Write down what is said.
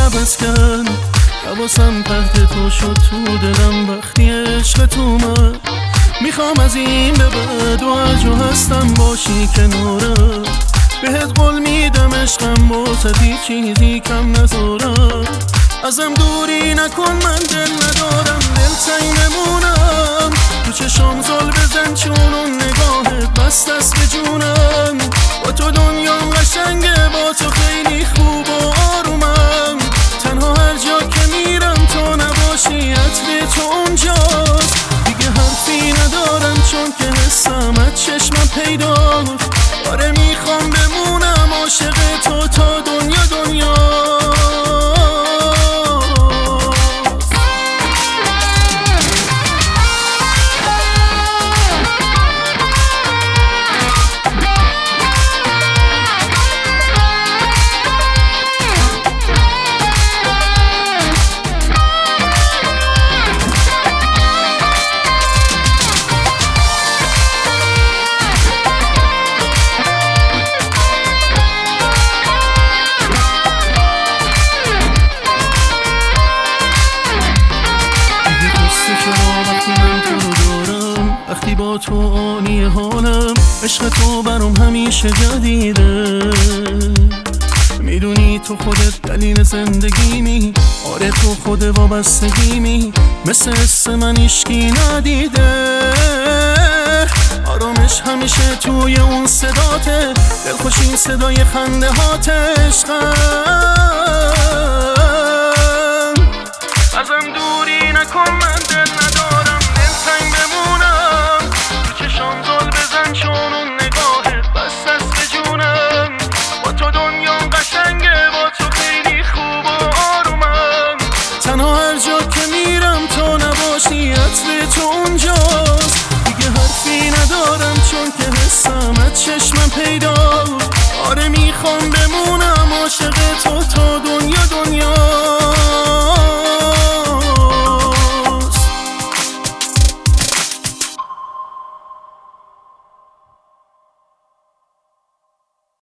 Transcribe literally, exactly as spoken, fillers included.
عوض کرد. حواسم پرت تو شد تو دلم وقتی عشق تو اومد. میخوام از این به بعد و هر جا هستم باشی کنارم. بهت قول میدم عشقم واسه هیچ چیزی کم نذارم. ازم دوری نکن من دل ندارم، دل تنگ نمونم. تو چشام زل بزن چون اون نگاهت بست دست به جونم. با تو دنیام قشنگه، با تو خیلی خوب و آرومم. تنها هر جا که میرم تو نباشی عطر تو اونجاست. دیگه حرفی ندارم چون که حسم از چشمم پیداست. آره میخوام بمونم عاشق تو تا دنیا دنیا. وقتی با تو آنی حالم، عشق تو برام همیشه جدیده. میدونی تو خودت دلیل زندگیمی، آره تو خود وابستگیمی. مثل حس من هیچکی ندیده. آرامش همیشه توی اون صداته، دلخوش این صدای خنده هات عشقم. ازم دوری نکن من دل ندارم، دل تنگ بمونم. تو چشام زل بزن چون اون نگاهت بست دست به جونم. با تو دنیام قشنگه، با تو خیلی خوب و آرومم. تنها هر جا که میرم تو نباشی عطر تو اونجاست. دیگه حرفی ندارم چون که حسم از چشمم پیداست. آره میخوام بمونم عاشق تو تا دنیا دنیا.